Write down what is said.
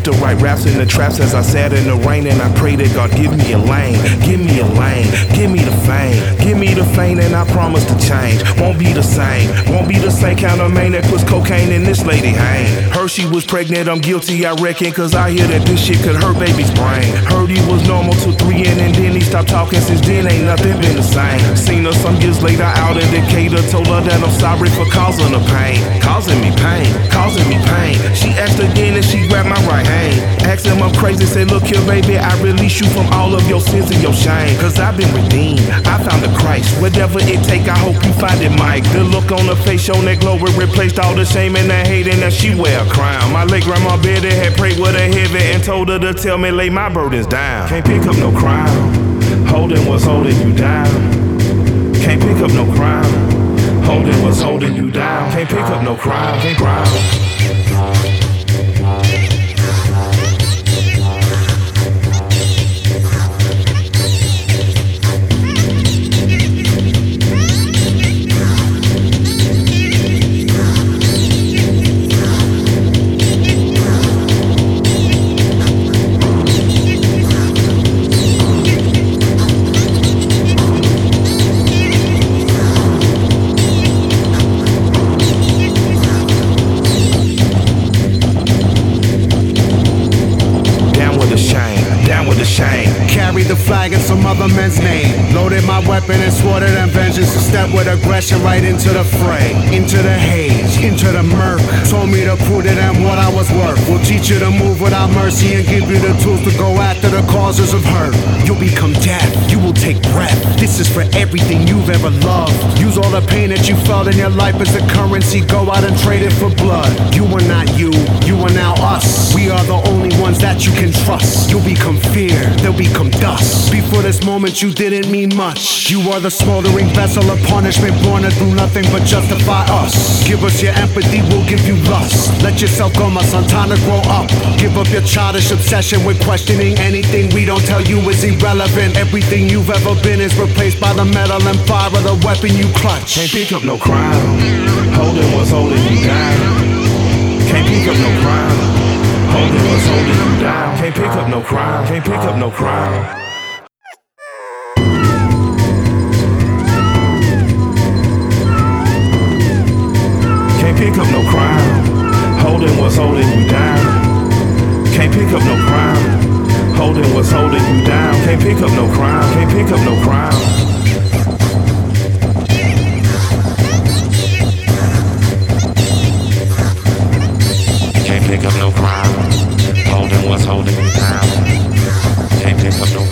used to write raps in the traps as I sat in the rain, and I pray that God give me a lane, give me a lane, give me the fame, give me the fame, and I promise to change. Won't be the same, won't be the same kind of man that puts cocaine in this lady hang. Heard she was pregnant, I'm guilty, I reckon, cause I hear that this shit could hurt baby's brain. Heard he was normal till 3 in, and then he stopped talking. Since then ain't nothing been the same. Seen her some years later out in Decatur, told her that I'm sorry for causing her pain, causing me pain, causing me pain. She asked again and she grabbed my right hand. Asked him I'm crazy, said look here baby, I release you from all of your sins and your shame. Cause I've been redeemed, I found the Christ. Whatever it take, I hope you find it, Mike. The look on her face, shown that glory replaced all the shame and the hate, and that she wear a crown. My late grandma Betty had prayed with her heavy and told her to tell me lay my burdens down. Can't pick up no crown, holding what's holding you down. Can't pick up no crown, holding what's holding you down. Can't pick up no crown, can't crown. Carried the flag in some other man's name. Loaded my weapon and swore to them vengeance to step with aggression right into the fray. Into the haze, into the murk. Told me to prove to them what I was worth. We'll teach you to move without mercy and give you the tools to go after the causes of hurt. You'll become death, you will take breath. This is for everything you've ever loved. Use all the pain that you felt in your life as a currency. Go out and trade it for blood. You are not you are now us. We are the only ones that you can trust. You'll become fear, they'll become dust. Before this moment you didn't mean much. You are the smoldering vessel of punishment, born to do nothing but justify us. Give us your empathy, we'll give you lust. Let yourself go, my son, time to grow up. Give up your childish obsession with questioning anything we don't tell you is irrelevant. Everything you've ever been is replaced by the metal and fire of the weapon you clutch. Can't pick up no crown, holding what's holding you down. Can't pick up no crown, holding what's holding you down. Can't pick up no crown, can't pick up no crown. Can't pick up no crown, holding what's holding you down. Can't pick up no crown, holding what's holding you down. Can't pick up no crown, can't pick up no crown. Can't pick up no crown, holding what's holding you down. Can't pick up no